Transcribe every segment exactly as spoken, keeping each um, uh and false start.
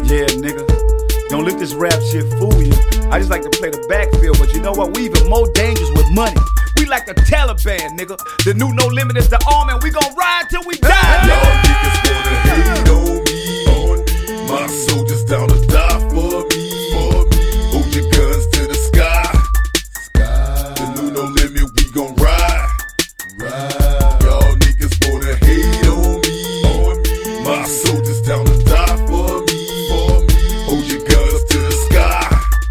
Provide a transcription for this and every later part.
Yeah, nigga. Don't let this rap shit fool you. I just like to play the backfield, but you know what? We even more dangerous with money. We like the Taliban, nigga. The new No Limit is the arm, and we gon' ride till we die. Y'all niggas wanna hate on me, on me. My soldiers down to die for me, for me. Hold your guns to the sky, sky. The new No Limit, we gon' ride, ride. Y'all niggas wanna hate on me, on me. My soldiers down to die for me, for me. Hold your guns to the sky,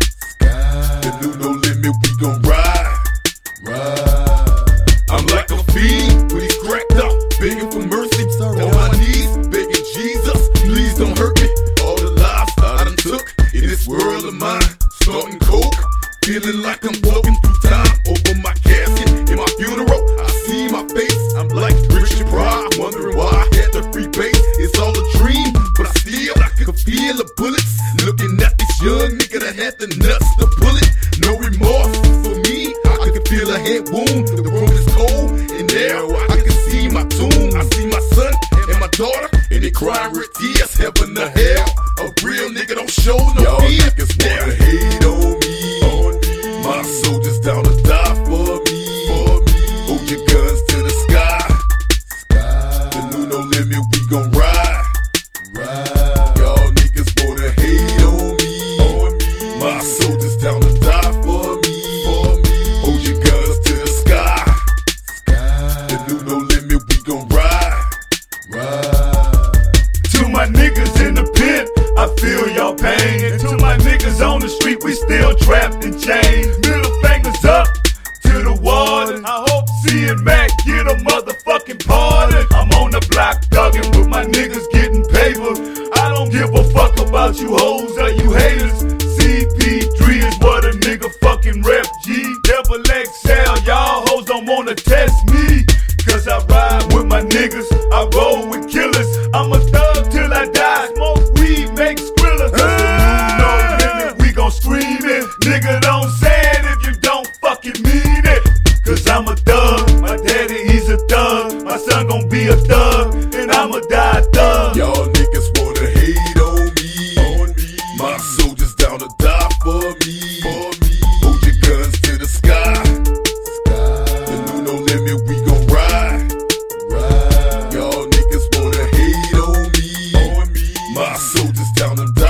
sky. The new No Limit, we gon' ride, ride. I'm like a fiend, when he's cracked up, begging for mercy. On my knees, begging Jesus, please don't hurt me. All the lives I done took in this world of mine, snorting coke, feeling like I'm walking through time. Over my casket, in my funeral, I see my face. I'm like Richard Pryor, wondering why I had the free base. It's all a dream, but I still I can feel the bullets. Looking at this young nigga that had the nuts to pull it. No remorse for me, I can feel a head wound. The room is cold, and now I can see my tomb. I see my son and my daughter, and they crying with tears, heaven to hell. A real nigga don't show no Y'all fear. niggas wanna hate on me, on me. My soldiers down to die for me, for me. Hold your guns to the sky, sky. The new No Limit, we gon' ride, ride. Y'all niggas wanna hate on me, on me. My soldiers down to die for me, for me. Hold your guns to the sky, sky. The new No Limit, we gon' ride, ride. To my niggas in the pen, I feel your pain. And to my niggas on the street, we still trapped in chains. Middle fingers up to the warden. I hope C and Mac get a motherfucking pardon. I'm on the block thugging with my niggas getting paper. I don't give a fuck about you hoes or you haters. C P three is what a nigga fucking rep. G, Devil X L, y'all hoes don't wanna test me. Cause I ride with my niggas, I roll with killers. I'm a thug till I die, smoke weed, make skrilla. Cause the new No Limit, we gon' scream it. Nigga, don't say it if you don't fucking mean it. Cause I'm a thug, my daddy he's a thug. My son gon' be a thug, and I'ma die a thug. Y'all niggas wanna hate on me, on me. My soldiers down to die for me, for me. Hold your guns to the sky, sky. The new No Limit, we gon' ride, ride. Y'all niggas wanna hate on me, on me. My soldiers down to die.